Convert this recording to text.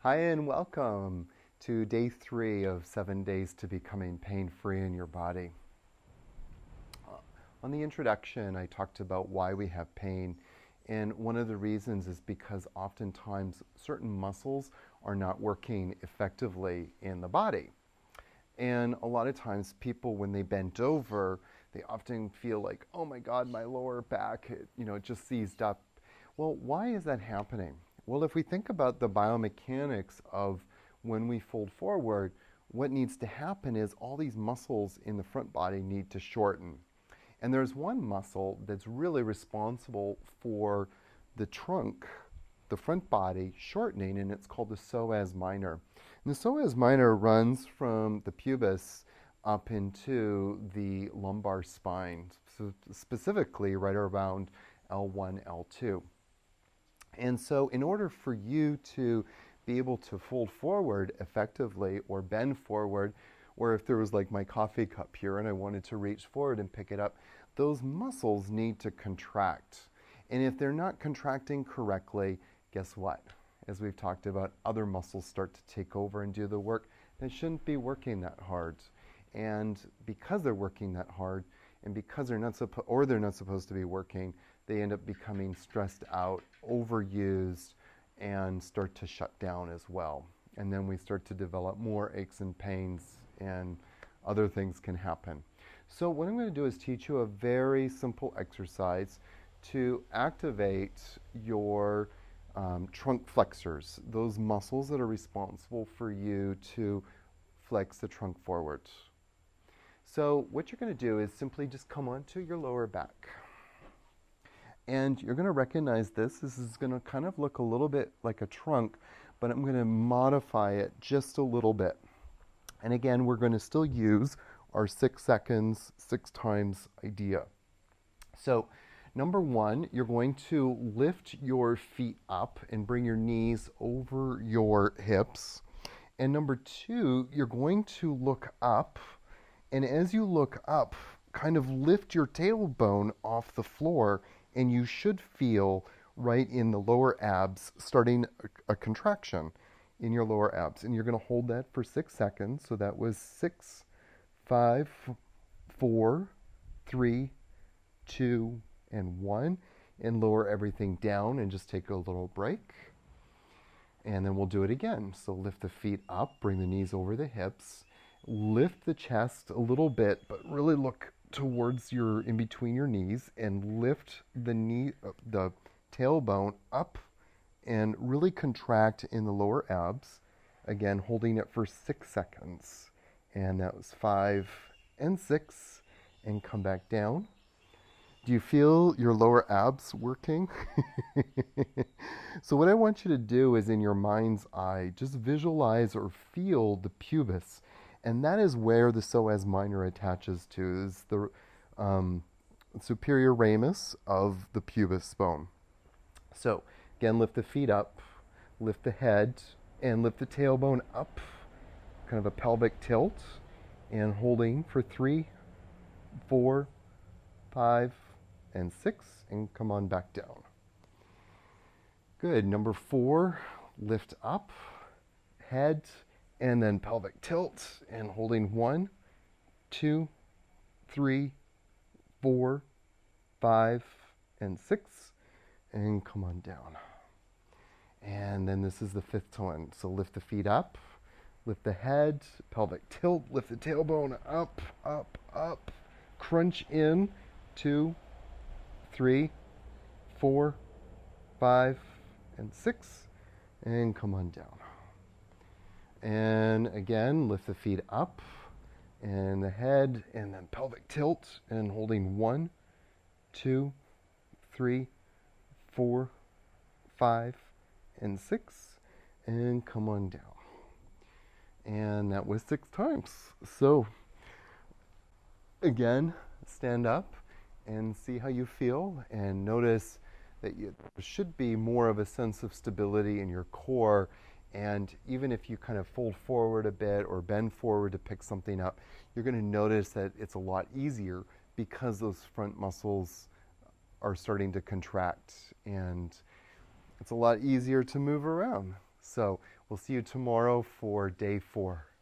Hi, and welcome to day 3 of 7 days to becoming pain-free in your body. On the introduction, I talked about why we have pain, and one of the reasons is because oftentimes certain muscles are not working effectively in the body. And a lot of times people, when they bent over, they often feel like, oh my God, my lower back, it just seized up. Well, why is that happening? Well, if we think about the biomechanics of when we fold forward, what needs to happen is all these muscles in the front body need to shorten. And there's one muscle that's really responsible for the trunk, the front body shortening, and it's called the psoas minor. And the psoas minor runs from the pubis up into the lumbar spine, so specifically right around L1, L2. And so in order for you to be able to fold forward effectively or bend forward, or if there was like my coffee cup here and I wanted to reach forward and pick it up, those muscles need to contract. And if they're not contracting correctly, guess what? As we've talked about, other muscles start to take over and do the work that shouldn't be working that hard. And because they're working that hard, and because they're not supposed to be working, they end up becoming stressed out, overused, and start to shut down as well. And then we start to develop more aches and pains, and other things can happen. So what I'm going to do is teach you a very simple exercise to activate your trunk flexors, those muscles that are responsible for you to flex the trunk forward. So what you're going to do is simply just come onto your lower back. And you're going to recognize this. This is going to kind of look a little bit like a trunk, but I'm going to modify it just a little bit. And again, we're going to still use our 6 seconds, 6 times idea. So number 1, you're going to lift your feet up and bring your knees over your hips. And number 2, you're going to look up. And as you look up, kind of lift your tailbone off the floor, and you should feel right in the lower abs starting a contraction in your lower abs. And you're going to hold that for 6 seconds. So that was 6, 5, 4, 3, 2, and 1. And lower everything down and just take a little break. And then we'll do it again. So lift the feet up, bring the knees over the hips, lift the chest a little bit, but really look towards in between your knees, and lift the tailbone up and really contract in the lower abs. Again, holding it for 6 seconds. And that was 5 and 6, and come back down. Do you feel your lower abs working? So what I want you to do is, in your mind's eye, just visualize or feel the pubis. And that is where the psoas minor attaches to, is the superior ramus of the pubis bone. So again, lift the feet up, lift the head, and lift the tailbone up, kind of a pelvic tilt, and holding for 3, 4, 5, and 6, and come on back down. Good. Number 4, lift up, head, and then pelvic tilt, and holding 1, 2, 3, 4, 5, and 6, and come on down. And then this is the 5th one. So lift the feet up, lift the head, pelvic tilt, lift the tailbone up, up, up, crunch in, 2, 3, 4, 5, and 6, and come on down. And again, lift the feet up and the head, and then pelvic tilt, and holding 1, 2, 3, 4, 5, and 6, and come on down. And that was 6 times. So again, stand up and see how you feel, and notice that there should be more of a sense of stability in your core. And even if you kind of fold forward a bit or bend forward to pick something up, you're going to notice that it's a lot easier because those front muscles are starting to contract, and it's a lot easier to move around. So we'll see you tomorrow for day 4.